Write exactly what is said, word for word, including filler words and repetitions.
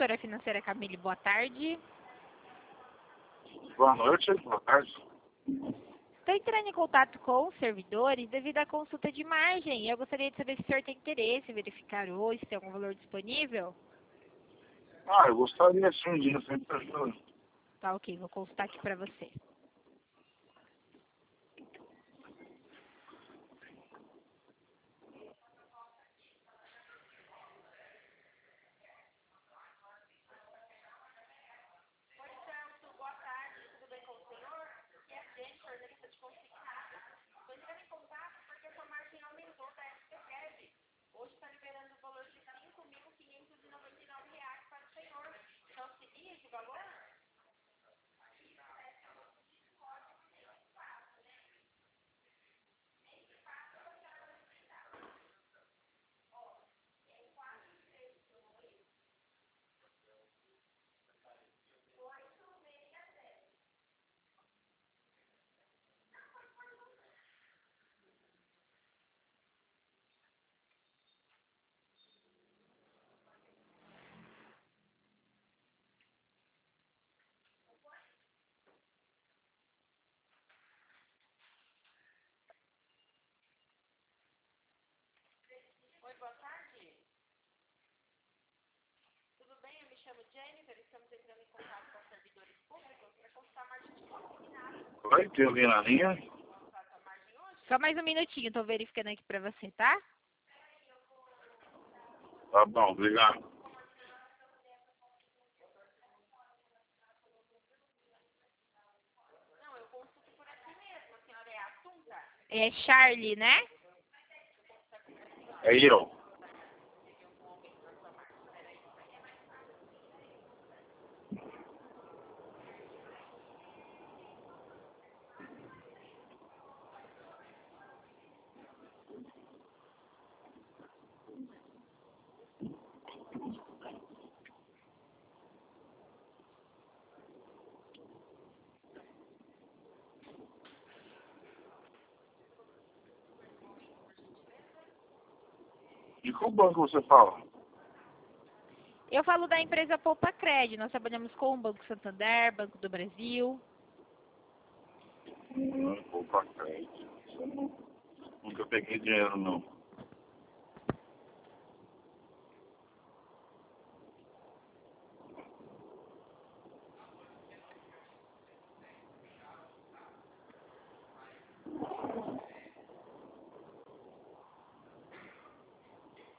Consultora Financeira Camille, boa tarde. Boa noite, boa tarde. Estou entrando em contato com os servidores devido à consulta de margem. Eu gostaria de saber se o senhor tem interesse em verificar hoje, se tem algum valor disponível. Ah, eu gostaria sim, um dia sempre ajuda. Tá, ok, vou consultar aqui para você. Vai ter alguém na linha? Só mais um minutinho, estou verificando aqui para você, tá? Tá bom, obrigado. É Charlie, né? É eu. De qual banco você fala? Eu falo da empresa Poupa Cred. Nós trabalhamos com o Banco Santander, Banco do Brasil. Hum, poupa crédito. Nunca peguei dinheiro, não.